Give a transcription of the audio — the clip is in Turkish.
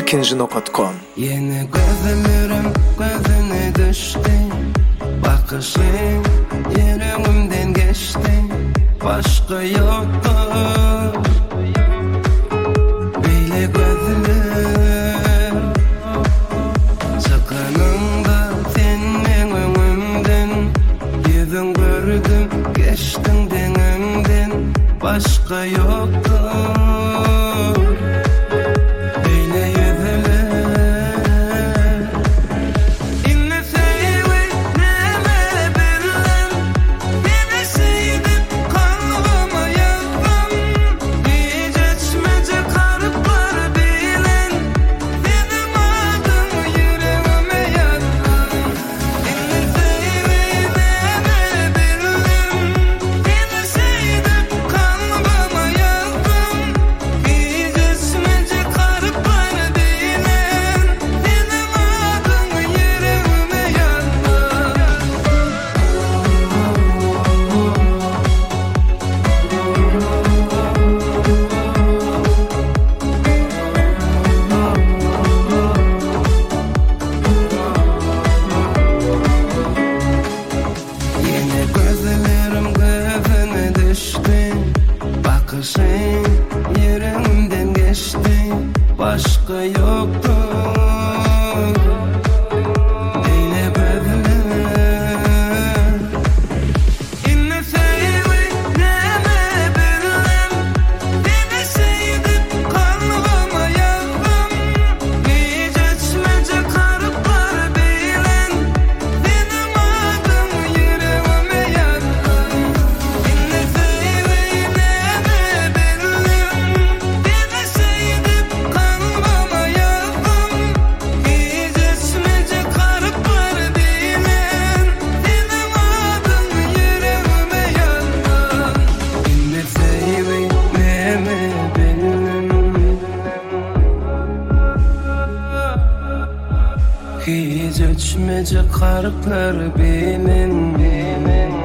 ikinci.com. Yine gözüne düştü, bakışın yüreğimden geçti, başka yoktu. Böyle gözler çıkanında senin önümden, yüzün gördüm geçtin denimden, başka yoktu. Bakışın yüreğimden geçti, başka yoktu. Böyle gözler inne sevdi neme bilmem, beni sevdip kalbime yazdın. Hiç içmece karıplar bilen, benim adım yüreğime yazdın. İnne sevdi neme bilmem, beni sevdip kalbime yazdın. Hiç içmece karıplar bilen, benim adım yüreğime yazdın. İnne sevdi neme bilmem, hiç içmece karıplar bilen.